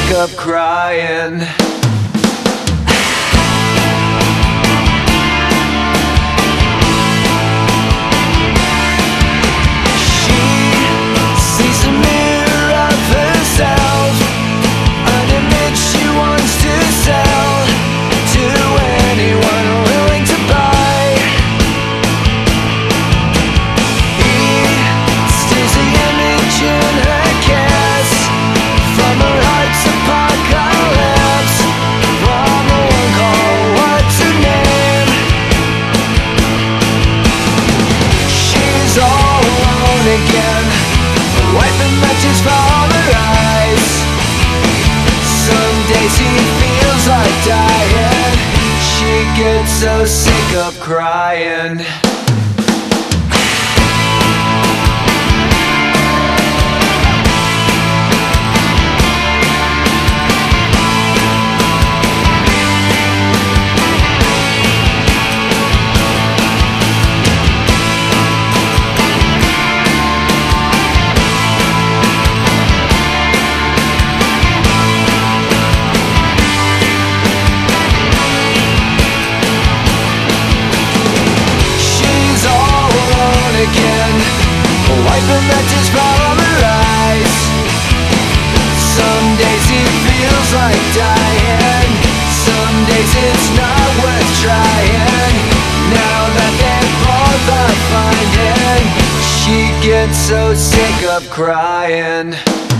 sick of crying. Again, wiping matches from her eyes. Some days he feels like dying. She gets so sick of crying. Again, wiping matches from her eyes. Some days he feels like dying. Some days it's not worth trying. Now that they both are finding, she gets so sick of crying.